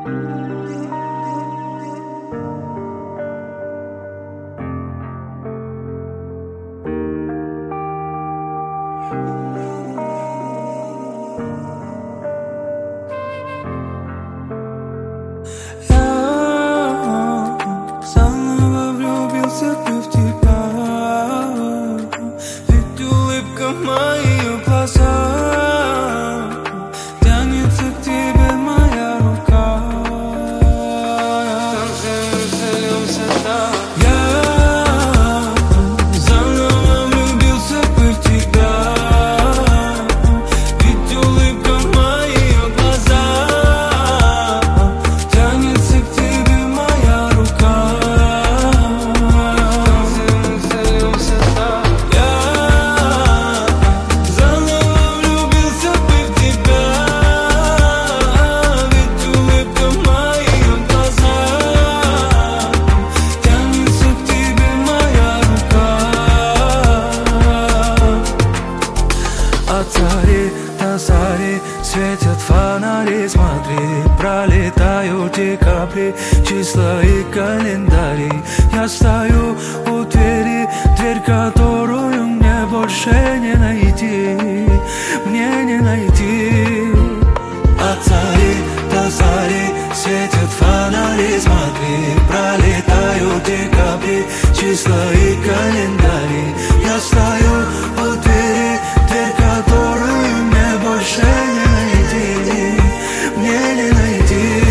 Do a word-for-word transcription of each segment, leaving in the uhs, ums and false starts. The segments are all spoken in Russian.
Светят фонари, смотри, пролетают декабри, числа и календари. Я стою у двери, дверь, которую мне больше не найти, мне не найти. От зари до зари светят фонари, смотри, пролетают декабри, числа и календари. Я стою у двери, дверь, которую мне больше не найти, мне не найти.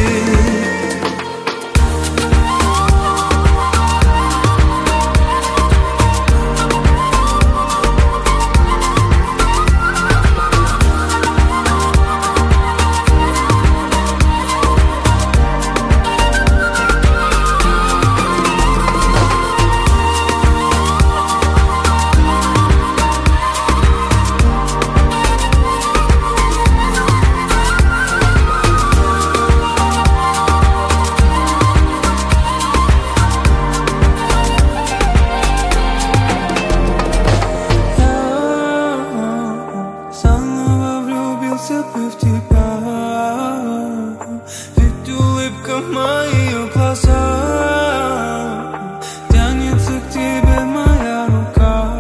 В тебя, ведь улыбка в моих глазах, тянется к тебе моя рука.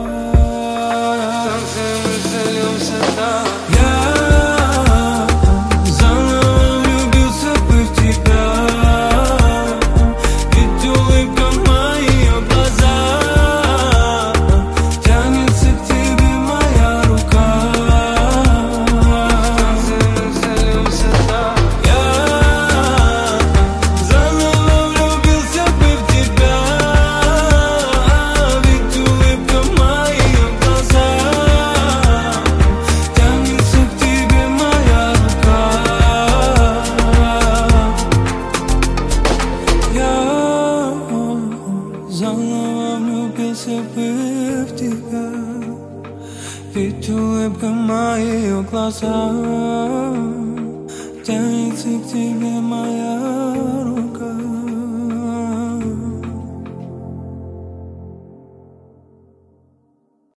Я заново влюбился бы в тебя, ведь улыбка в моих глазах, тянется к тебе моя рука. Заново влюбился бы в тебя, ведь улыбка в моих глазах.